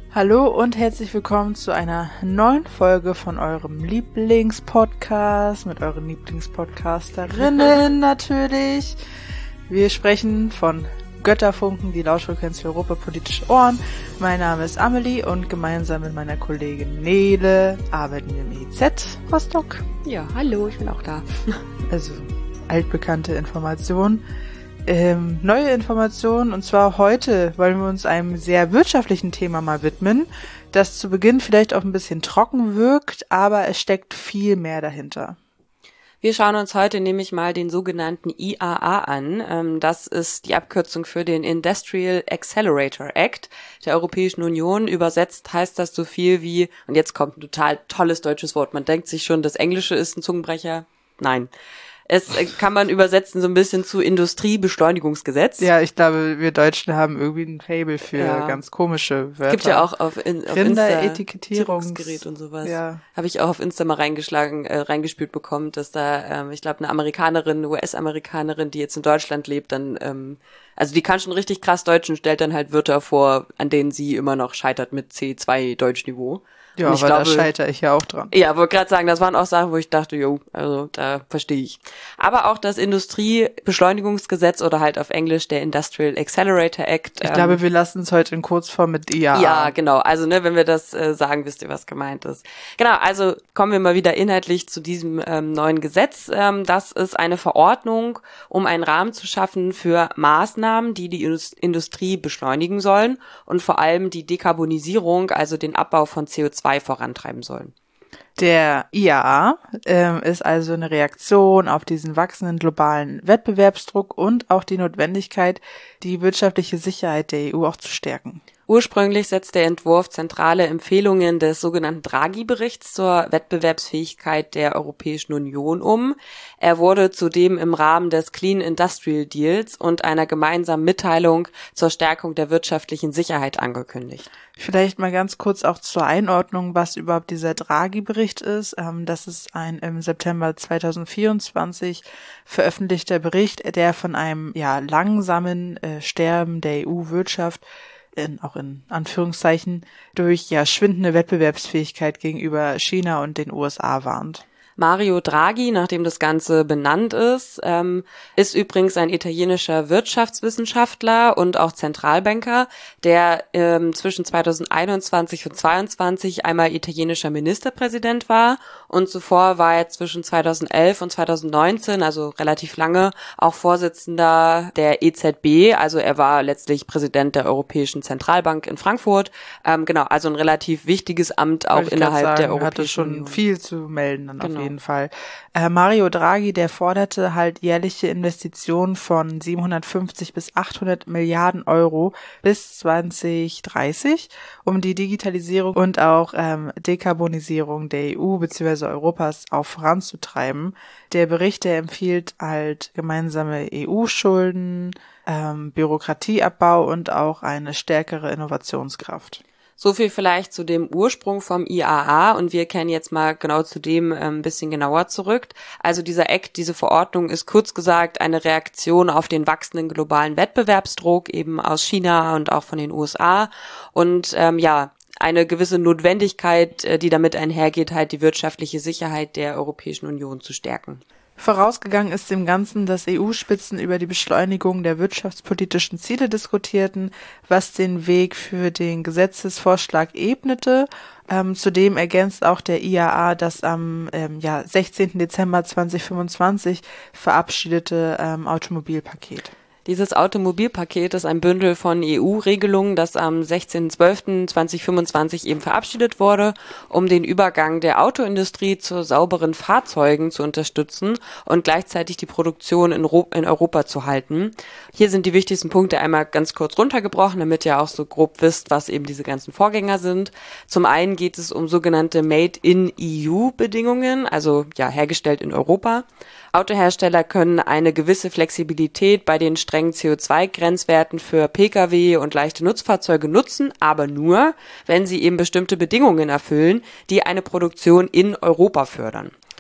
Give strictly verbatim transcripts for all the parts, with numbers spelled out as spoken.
Hallo und herzlich willkommen zu einer neuen Folge von eurem Lieblingspodcast mit euren Lieblingspodcasterinnen natürlich. Wir sprechen von Götterfunken, die Lauschfrequenz für europapolitische Ohren. Mein Name ist Amelie und gemeinsam mit meiner Kollegin Nele arbeiten wir im E Z Rostock. Ja, hallo, ich bin auch da. Also altbekannte Informationen. Ähm, neue Informationen, und zwar heute wollen wir uns einem sehr wirtschaftlichen Thema mal widmen, das zu Beginn vielleicht auch ein bisschen trocken wirkt, aber es steckt viel mehr dahinter. Wir schauen uns heute nämlich mal den sogenannten I A A an. Das ist die Abkürzung für den Industrial Accelerator Act der Europäischen Union. Übersetzt heißt das so viel wie, und jetzt kommt ein total tolles deutsches Wort, man denkt sich schon, das Englische ist ein Zungenbrecher. Nein. Es kann man übersetzen so ein bisschen zu Industriebeschleunigungsgesetz. Ja, ich glaube, wir Deutschen haben irgendwie ein Faible für ja. ganz komische Wörter. Gibt ja auch auf, in, auf Insta Etikettierungsgerät und sowas. Ja. Habe ich auch auf Insta mal reingeschlagen, äh, reingespielt bekommen, dass da, ähm, ich glaube, eine Amerikanerin, eine U S-Amerikanerin, die jetzt in Deutschland lebt, dann, ähm, also die kann schon richtig krass Deutsch und stellt dann halt Wörter vor, an denen sie immer noch scheitert mit C zwei Deutschniveau. Ja, aber da scheitere ich ja auch dran. Ja, wollte gerade sagen, das waren auch Sachen, wo ich dachte, jo, also da verstehe ich. Aber auch das Industriebeschleunigungsgesetz oder halt auf Englisch der Industrial Accelerator Act. Ich ähm, glaube, wir lassen es heute in Kurzform mit I A A. Ja, genau. Also ne, wenn wir das äh, sagen, wisst ihr, was gemeint ist. Genau, also kommen wir mal wieder inhaltlich zu diesem ähm, neuen Gesetz. Ähm, das ist eine Verordnung, um einen Rahmen zu schaffen für Maßnahmen, die die Industrie beschleunigen sollen und vor allem die Dekarbonisierung, also den Abbau von C O zwei vorantreiben sollen. Der I A A ähm, ist also eine Reaktion auf diesen wachsenden globalen Wettbewerbsdruck und auch die Notwendigkeit, die wirtschaftliche Sicherheit der E U auch zu stärken. Ursprünglich setzt der Entwurf zentrale Empfehlungen des sogenannten Draghi-Berichts zur Wettbewerbsfähigkeit der Europäischen Union um. Er wurde zudem im Rahmen des Clean Industrial Deals und einer gemeinsamen Mitteilung zur Stärkung der wirtschaftlichen Sicherheit angekündigt. Vielleicht mal ganz kurz auch zur Einordnung, was überhaupt dieser Draghi-Bericht ist. Das ist ein im September zweitausendvierundzwanzig veröffentlichter Bericht, der von einem ja langsamen äh, Sterben der E U-Wirtschaft In, auch in Anführungszeichen, durch ja schwindende Wettbewerbsfähigkeit gegenüber China und den U S A warnt. Mario Draghi, nachdem das Ganze benannt ist, ähm, ist übrigens ein italienischer Wirtschaftswissenschaftler und auch Zentralbanker, der ähm, zwischen zweitausendeinundzwanzig und zweitausendzweiundzwanzig einmal italienischer Ministerpräsident war und zuvor war er zwischen zweitausendelf und zweitausendneunzehn, also relativ lange, auch Vorsitzender der E Z B, also er war letztlich Präsident der Europäischen Zentralbank in Frankfurt. Ähm, genau, also ein relativ wichtiges Amt auch innerhalb sagen, der Europäischen hatte schon Union. Viel zu melden dann genau. auf jeden Fall. Äh, Mario Draghi, der forderte halt jährliche Investitionen von siebenhundertfünfzig bis achthundert Milliarden Euro bis zwanzig dreißig, um die Digitalisierung und auch ähm, Dekarbonisierung der E U bzw. Europas auch voranzutreiben. Der Bericht, der empfiehlt halt gemeinsame E U-Schulden, ähm, Bürokratieabbau und auch eine stärkere Innovationskraft. So viel vielleicht zu dem Ursprung vom I A A und wir kehren jetzt mal genau zu dem ein bisschen genauer zurück. Also dieser Act, diese Verordnung ist kurz gesagt eine Reaktion auf den wachsenden globalen Wettbewerbsdruck eben aus China und auch von den U S A und ähm, ja, eine gewisse Notwendigkeit, die damit einhergeht, halt die wirtschaftliche Sicherheit der Europäischen Union zu stärken. Vorausgegangen ist dem Ganzen, dass E U-Spitzen über die Beschleunigung der wirtschaftspolitischen Ziele diskutierten, was den Weg für den Gesetzesvorschlag ebnete. Ähm, zudem ergänzt auch der I A A das am ähm, ja, sechzehnten Dezember zweitausendfünfundzwanzig verabschiedete ähm, Automobilpaket. Dieses Automobilpaket ist ein Bündel von E U-Regelungen, das am sechzehnten zwölften zweitausendfünfundzwanzig eben verabschiedet wurde, um den Übergang der Autoindustrie zu sauberen Fahrzeugen zu unterstützen und gleichzeitig die Produktion in, Ro- in Europa zu halten. Hier sind die wichtigsten Punkte einmal ganz kurz runtergebrochen, damit ihr auch so grob wisst, was eben diese ganzen Vorgänger sind. Zum einen geht es um sogenannte Made-in-E U-Bedingungen, also ja hergestellt in Europa. Autohersteller können eine gewisse Flexibilität bei den strengen C O zwei Grenzwerten für Pkw und leichte Nutzfahrzeuge nutzen, aber nur, wenn sie eben bestimmte Bedingungen erfüllen, die eine Produktion in Europa fördern.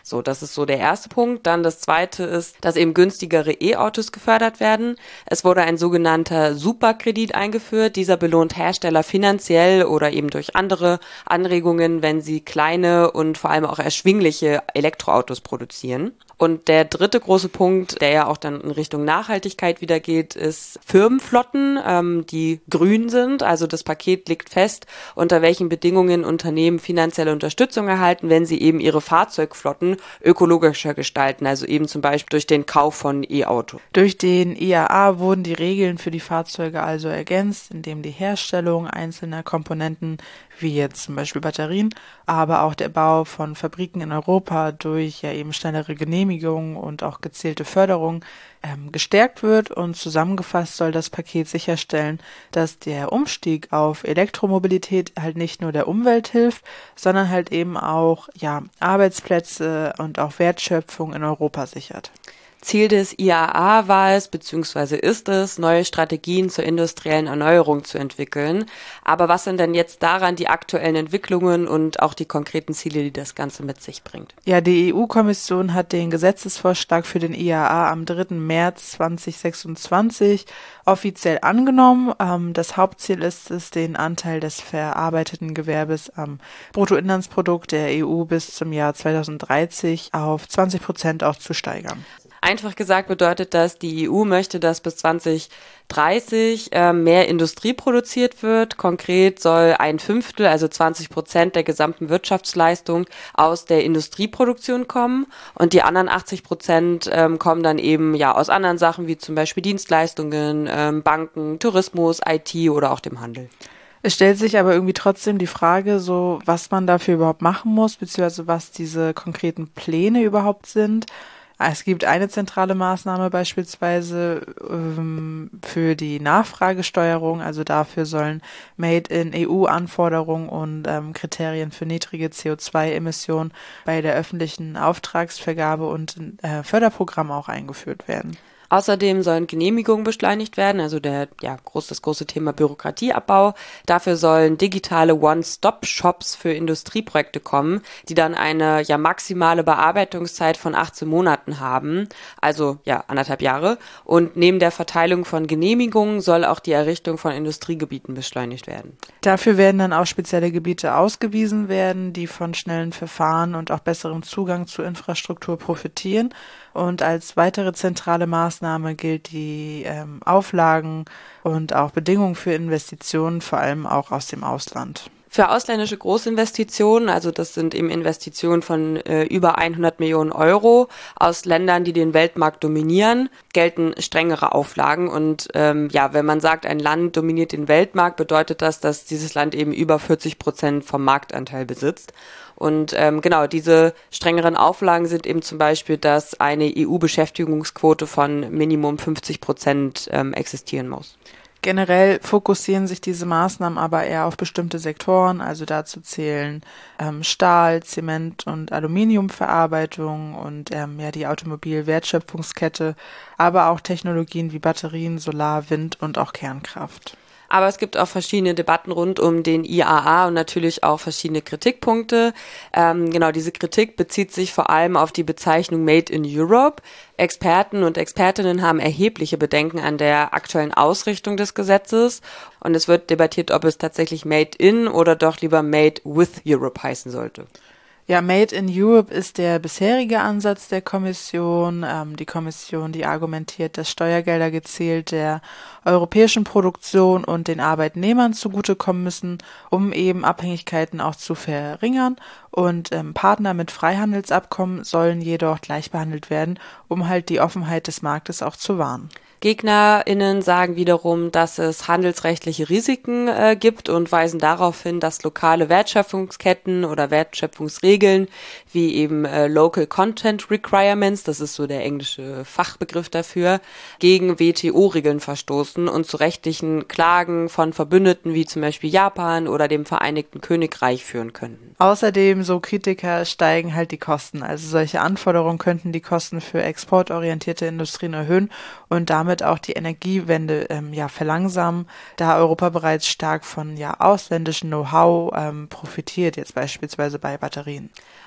So, das ist so der erste Punkt. Dann das zweite ist, dass eben günstigere E-Autos gefördert werden. Es wurde ein sogenannter Superkredit eingeführt. Dieser belohnt Hersteller finanziell oder eben durch andere Anregungen, wenn sie kleine und vor allem auch erschwingliche Elektroautos produzieren. Und der dritte große Punkt, der ja auch dann in Richtung Nachhaltigkeit wieder geht, ist Firmenflotten, ähm, die grün sind. Also das Paket legt fest, unter welchen Bedingungen Unternehmen finanzielle Unterstützung erhalten, wenn sie eben ihre Fahrzeugflotten ökologischer gestalten. Also eben zum Beispiel durch den Kauf von E-Autos. Durch den I A A wurden die Regeln für die Fahrzeuge also ergänzt, indem die Herstellung einzelner Komponenten, wie jetzt zum Beispiel Batterien, aber auch der Bau von Fabriken in Europa durch ja eben schnellere Genehmigungen und auch gezielte Förderung ähm, gestärkt wird. Und zusammengefasst soll das Paket sicherstellen, dass der Umstieg auf Elektromobilität halt nicht nur der Umwelt hilft, sondern halt eben auch ja Arbeitsplätze und auch Wertschöpfung in Europa sichert. Ziel des I A A war es, beziehungsweise ist es, neue Strategien zur industriellen Erneuerung zu entwickeln. Aber was sind denn jetzt daran die aktuellen Entwicklungen und auch die konkreten Ziele, die das Ganze mit sich bringt? Ja, die E U-Kommission hat den Gesetzesvorschlag für den I A A am dritten März zweitausendsechsundzwanzig offiziell angenommen. Ähm, das Hauptziel ist es, den Anteil des verarbeiteten Gewerbes am Bruttoinlandsprodukt der E U bis zum Jahr zweitausenddreißig auf zwanzig Prozent auch zu steigern. Einfach gesagt bedeutet das, die E U möchte, dass bis zwanzig dreißig äh, mehr Industrie produziert wird. Konkret soll ein Fünftel, also zwanzig Prozent der gesamten Wirtschaftsleistung aus der Industrieproduktion kommen und die anderen achtzig Prozent ähm, kommen dann eben ja aus anderen Sachen wie zum Beispiel Dienstleistungen, ähm, Banken, Tourismus, I T oder auch dem Handel. Es stellt sich aber irgendwie trotzdem die Frage, so was man dafür überhaupt machen muss, beziehungsweise was diese konkreten Pläne überhaupt sind. Es gibt eine zentrale Maßnahme beispielsweise ähm, für die Nachfragesteuerung, also dafür sollen Made-in-E U-Anforderungen und ähm, Kriterien für niedrige C O zwei Emissionen bei der öffentlichen Auftragsvergabe und äh, Förderprogramm auch eingeführt werden. Außerdem sollen Genehmigungen beschleunigt werden, also der, ja, groß, das große Thema Bürokratieabbau. Dafür sollen digitale One-Stop-Shops für Industrieprojekte kommen, die dann eine, ja, maximale Bearbeitungszeit von achtzehn Monaten haben, also, ja, anderthalb Jahre. Und neben der Verteilung von Genehmigungen soll auch die Errichtung von Industriegebieten beschleunigt werden. Dafür werden dann auch spezielle Gebiete ausgewiesen werden, die von schnellen Verfahren und auch besserem Zugang zur Infrastruktur profitieren. Und als weitere zentrale Maßnahme gilt die ähm, Auflagen und auch Bedingungen für Investitionen, vor allem auch aus dem Ausland. Für ausländische Großinvestitionen, also das sind eben Investitionen von äh, über hundert Millionen Euro aus Ländern, die den Weltmarkt dominieren, gelten strengere Auflagen. Und ähm, ja, wenn man sagt, ein Land dominiert den Weltmarkt, bedeutet das, dass dieses Land eben über vierzig Prozent vom Marktanteil besitzt. Und ähm, genau, diese strengeren Auflagen sind eben zum Beispiel, dass eine E U-Beschäftigungsquote von Minimum fünfzig Prozent ähm, existieren muss. Generell fokussieren sich diese Maßnahmen aber eher auf bestimmte Sektoren, also dazu zählen ähm, Stahl, Zement und Aluminiumverarbeitung und ähm, ja die Automobilwertschöpfungskette, aber auch Technologien wie Batterien, Solar, Wind und auch Kernkraft. Aber es gibt auch verschiedene Debatten rund um den I A A und natürlich auch verschiedene Kritikpunkte. Ähm, genau, diese Kritik bezieht sich vor allem auf die Bezeichnung Made in Europe. Experten und Expertinnen haben erhebliche Bedenken an der aktuellen Ausrichtung des Gesetzes. Und es wird debattiert, ob es tatsächlich Made in oder doch lieber Made with Europe heißen sollte. Ja, Made in Europe ist der bisherige Ansatz der Kommission. Ähm, die Kommission, die argumentiert, dass Steuergelder gezielt der europäischen Produktion und den Arbeitnehmern zugutekommen müssen, um eben Abhängigkeiten auch zu verringern. Und ähm, Partner mit Freihandelsabkommen sollen jedoch gleich behandelt werden, um halt die Offenheit des Marktes auch zu wahren. GegnerInnen sagen wiederum, dass es handelsrechtliche Risiken äh, gibt und weisen darauf hin, dass lokale Wertschöpfungsketten oder Wertschöpfungsregeln wie eben äh, Local Content Requirements, das ist so der englische Fachbegriff dafür, gegen W T O-Regeln verstoßen und zu rechtlichen Klagen von Verbündeten wie zum Beispiel Japan oder dem Vereinigten Königreich führen könnten. Außerdem, so Kritiker, steigen halt die Kosten. Also solche Anforderungen könnten die Kosten für exportorientierte Industrien erhöhen und damit auch die Energiewende ähm, ja verlangsamen, da Europa bereits stark von ja ausländischen Know-how ähm, profitiert, jetzt beispielsweise bei Batterien.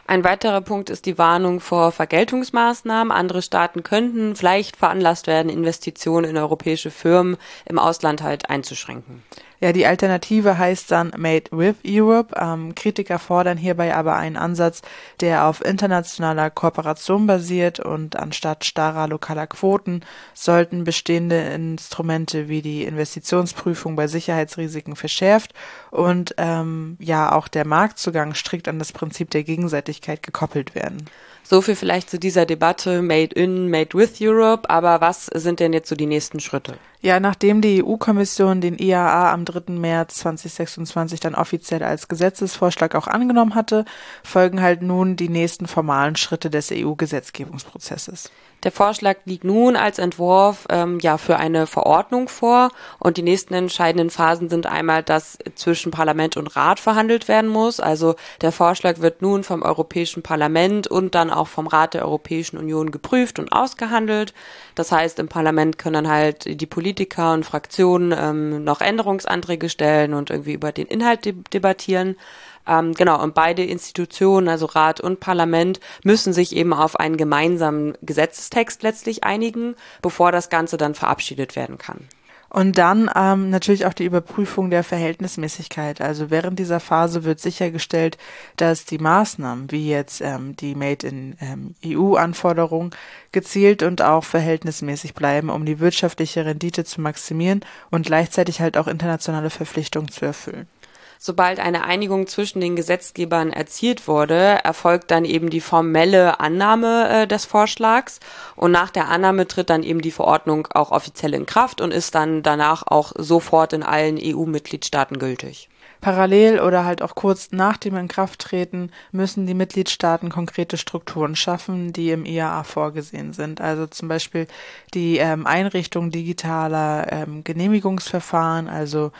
Ein weiterer Punkt ist die Warnung vor Vergeltungsmaßnahmen. Andere Staaten könnten vielleicht veranlasst werden, Investitionen in europäische Firmen im Ausland halt einzuschränken. Ja, die Alternative heißt dann Made with Europe. Ähm, Kritiker fordern hierbei aber einen Ansatz, der auf internationaler Kooperation basiert, und anstatt starrer lokaler Quoten sollten bestehende Instrumente wie die Investitionsprüfung bei Sicherheitsrisiken verschärft und ähm, ja auch der Marktzugang strikt an das Prinzip der Gegenseitigkeit gekoppelt werden. So viel vielleicht zu dieser Debatte Made in, Made with Europe. Aber was sind denn jetzt so die nächsten Schritte? Ja, nachdem die E U-Kommission den I A A am dritten März zweitausendsechsundzwanzig dann offiziell als Gesetzesvorschlag auch angenommen hatte, folgen halt nun die nächsten formalen Schritte des E U-Gesetzgebungsprozesses. Der Vorschlag liegt nun als Entwurf ähm, ja für eine Verordnung vor, und die nächsten entscheidenden Phasen sind einmal, dass zwischen Parlament und Rat verhandelt werden muss. Also der Vorschlag wird nun vom Europäischen Parlament und dann auch vom Rat der Europäischen Union geprüft und ausgehandelt. Das heißt, im Parlament können dann halt die Politiker und Fraktionen ähm, noch Änderungsanträge stellen und irgendwie über den Inhalt de- debattieren. Ähm, genau, und beide Institutionen, also Rat und Parlament, müssen sich eben auf einen gemeinsamen Gesetzestext letztlich einigen, bevor das Ganze dann verabschiedet werden kann. Und dann ähm, natürlich auch die Überprüfung der Verhältnismäßigkeit. Also während dieser Phase wird sichergestellt, dass die Maßnahmen, wie jetzt ähm, die Made in ähm, E U-Anforderungen, gezielt und auch verhältnismäßig bleiben, um die wirtschaftliche Rendite zu maximieren und gleichzeitig halt auch internationale Verpflichtungen zu erfüllen. Sobald eine Einigung zwischen den Gesetzgebern erzielt wurde, erfolgt dann eben die formelle Annahme äh, des Vorschlags, und nach der Annahme tritt dann eben die Verordnung auch offiziell in Kraft und ist dann danach auch sofort in allen E U-Mitgliedstaaten gültig. Parallel oder halt auch kurz nach dem Inkrafttreten müssen die Mitgliedstaaten konkrete Strukturen schaffen, die im I A A vorgesehen sind. Also zum Beispiel die ähm, Einrichtung digitaler ähm, Genehmigungsverfahren, also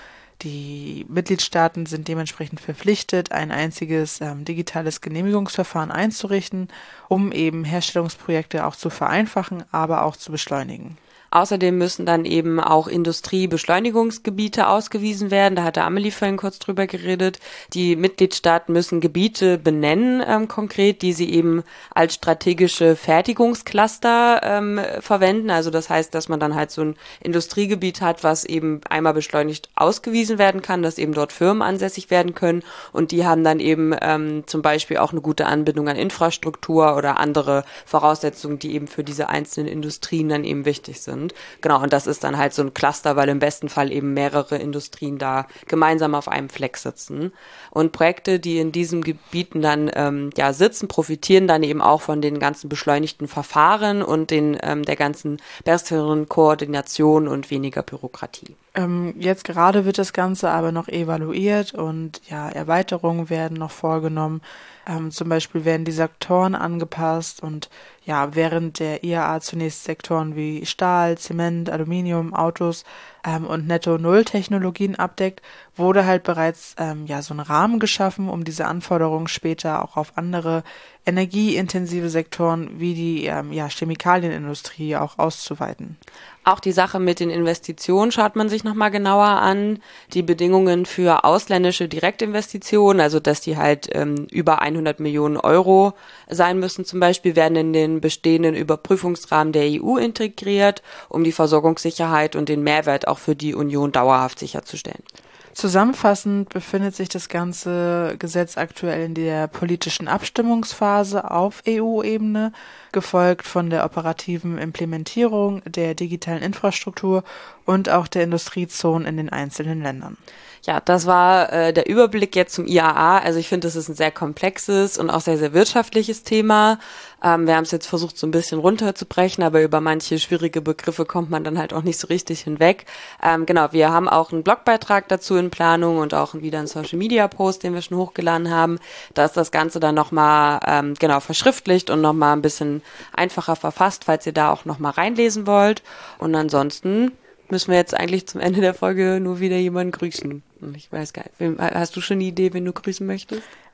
die Mitgliedstaaten sind dementsprechend verpflichtet, ein einziges ähm, digitales Genehmigungsverfahren einzurichten, um eben Herstellungsprojekte auch zu vereinfachen, aber auch zu beschleunigen. Außerdem müssen dann eben auch Industriebeschleunigungsgebiete ausgewiesen werden. Da hatte Amelie vorhin kurz drüber geredet. Die Mitgliedstaaten müssen Gebiete benennen, ähm, konkret, die sie eben als strategische Fertigungscluster ähm, verwenden. Also das heißt, dass man dann halt so ein Industriegebiet hat, was eben einmal beschleunigt ausgewiesen werden kann, dass eben dort Firmen ansässig werden können. Und die haben dann eben ähm, zum Beispiel auch eine gute Anbindung an Infrastruktur oder andere Voraussetzungen, die eben für diese einzelnen Industrien dann eben wichtig sind. Genau, und das ist dann halt so ein Cluster, weil im besten Fall eben mehrere Industrien da gemeinsam auf einem Fleck sitzen. Und Projekte, die in diesen Gebieten dann ähm, ja sitzen, profitieren dann eben auch von den ganzen beschleunigten Verfahren und den ähm, der ganzen besseren Koordination und weniger Bürokratie. Ähm, jetzt gerade wird das Ganze aber noch evaluiert und ja, Erweiterungen werden noch vorgenommen. Ähm, zum Beispiel werden die Sektoren angepasst, und ja, während der I A A zunächst Sektoren wie Stahl, Zement, Aluminium, Autos ähm, und Netto-Null-Technologien abdeckt, wurde halt bereits ähm, ja so ein Rahmen geschaffen, um diese Anforderungen später auch auf andere energieintensive Sektoren wie die ähm, ja, Chemikalienindustrie auch auszuweiten. Auch die Sache mit den Investitionen schaut man sich nochmal genauer an. Die Bedingungen für ausländische Direktinvestitionen, also dass die halt ähm, über hundert Millionen Euro sein müssen zum Beispiel, werden in den bestehenden Überprüfungsrahmen der E U integriert, um die Versorgungssicherheit und den Mehrwert auch für die Union dauerhaft sicherzustellen. Zusammenfassend befindet sich das ganze Gesetz aktuell in der politischen Abstimmungsphase auf E U-Ebene, gefolgt von der operativen Implementierung der digitalen Infrastruktur und auch der Industriezonen in den einzelnen Ländern. Ja, das war äh, der Überblick jetzt zum I A A. Also ich finde, das ist ein sehr komplexes und auch sehr, sehr wirtschaftliches Thema. Ähm, wir haben es jetzt versucht, so ein bisschen runterzubrechen, aber über manche schwierige Begriffe kommt man dann halt auch nicht so richtig hinweg. Ähm, genau, wir haben auch einen Blogbeitrag dazu in Planung und auch wieder einen Social-Media-Post, den wir schon hochgeladen haben. Da ist das Ganze dann nochmal ähm, genau verschriftlicht und nochmal ein bisschen einfacher verfasst, falls ihr da auch nochmal reinlesen wollt. Und ansonsten müssen wir jetzt eigentlich zum Ende der Folge nur wieder jemanden grüßen. Ich weiß gar nicht, hast du schon eine Idee, wen du grüßen möchtest?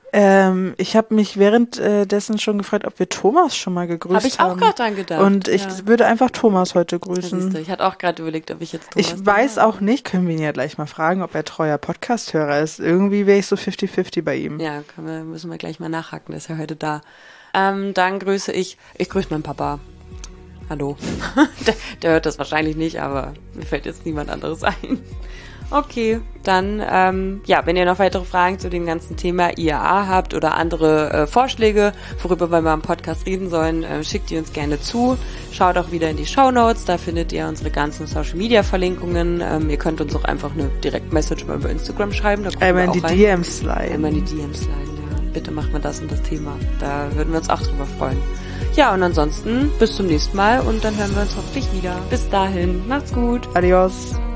Ähm, ich habe mich währenddessen schon gefragt, ob wir Thomas schon mal gegrüßt haben. Habe ich auch gerade dran gedacht. Und ich ja. würde einfach Thomas heute grüßen. Ich hatte auch gerade überlegt, ob ich jetzt Thomas... Ich weiß auch nicht, können wir ihn ja gleich mal fragen, ob er treuer Podcast-Hörer ist. Irgendwie wäre ich so fifty fifty bei ihm. Ja, können wir, müssen wir gleich mal nachhaken, der ist ja heute da. Ähm, dann grüße ich, ich grüße meinen Papa. Hallo. der, der hört das wahrscheinlich nicht, aber mir fällt jetzt niemand anderes ein. Okay, dann, ähm, ja, wenn ihr noch weitere Fragen zu dem ganzen Thema I A A habt oder andere äh, Vorschläge, worüber wir mal im Podcast reden sollen, äh, schickt die uns gerne zu. Schaut auch wieder in die Shownotes, da findet ihr unsere ganzen Social-Media-Verlinkungen. Ähm, ihr könnt uns auch einfach eine Direct-Message mal über Instagram schreiben. Da Einmal in die rein. D Ms sliden. Einmal in die D Ms sliden, ja. Bitte macht mal das und das Thema. Da würden wir uns auch drüber freuen. Ja, und ansonsten bis zum nächsten Mal und dann hören wir uns hoffentlich wieder. Bis dahin, macht's gut. Adios.